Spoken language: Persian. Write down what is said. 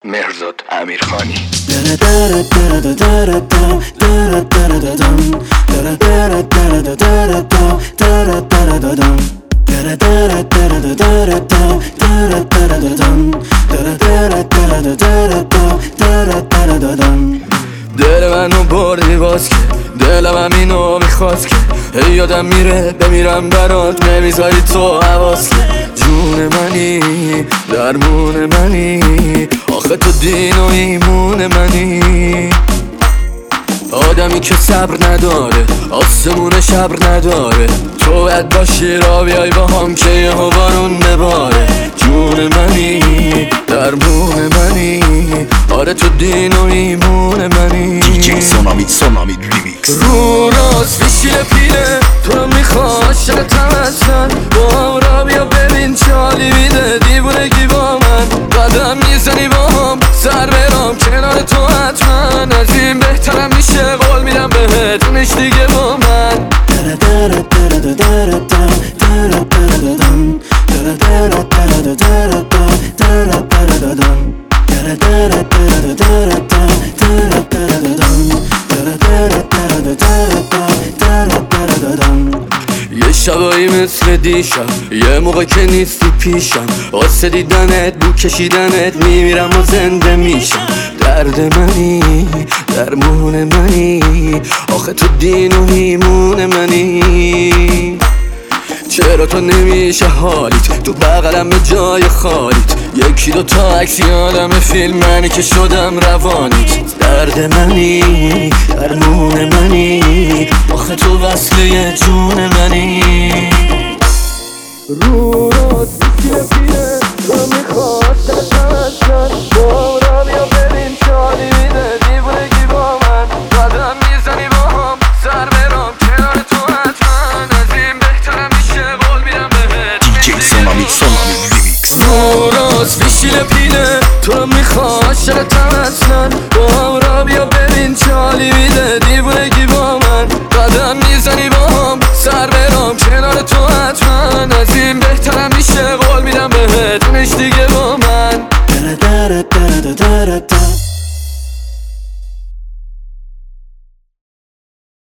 مهرزاد امیرخانی. دل منو بردی باز که دلم همینو میخواست که هی یادم میره بمیرم برات نمیذاری تو حواس که جون منی درمون منی آخه تو دین و ایمون منی آدمی که صبر نداره آسمون شبر نداره تو باید باشی را بیای با هم که یه بارون بباره جون منی درمون منی آره تو دین و ایمون منی دیجی سونامی ریمیکس رو راست بشیل پیله تو رو میخواه عاشقتم اصلا با هم را بیا ببین چالی میده دیوونگی با من قدم میزنی با هم سر برام کنار تو حتما از این بهترم میشه قول میدم بهت اونش دیگه با من یه شبایی مثل دیشب یه موقع که نیستی پیشم واسه دیدنت بو کشیدنت میمیرم و زنده میشم درد منی درمون منی آخه تو دین و ایمون منی چرا تو نمیشه حالیت تو بغلم به جای خالیت یکی دو تا عکس یادم فیلم منی که شدم روانیت درد منی درمون منی آخه تو وصله جون منی رو راست پیره پیره تو میخواد تشمشن با را بیا ببین چالی میده دیوونگی با من قدم میزنی با هم سر برام کنار تو حتما از این بهترم میشه قول میدم بهت دیجی سونامی ریمیکس رو راست بشیل پیله تو رو میخواه عاشقتم اصلا با هم را بیا ببین چالی میده دیوونگی با من قدم میزنی با هم سر برام کنار تو حتما از این بهترم میشه قول میدم بهت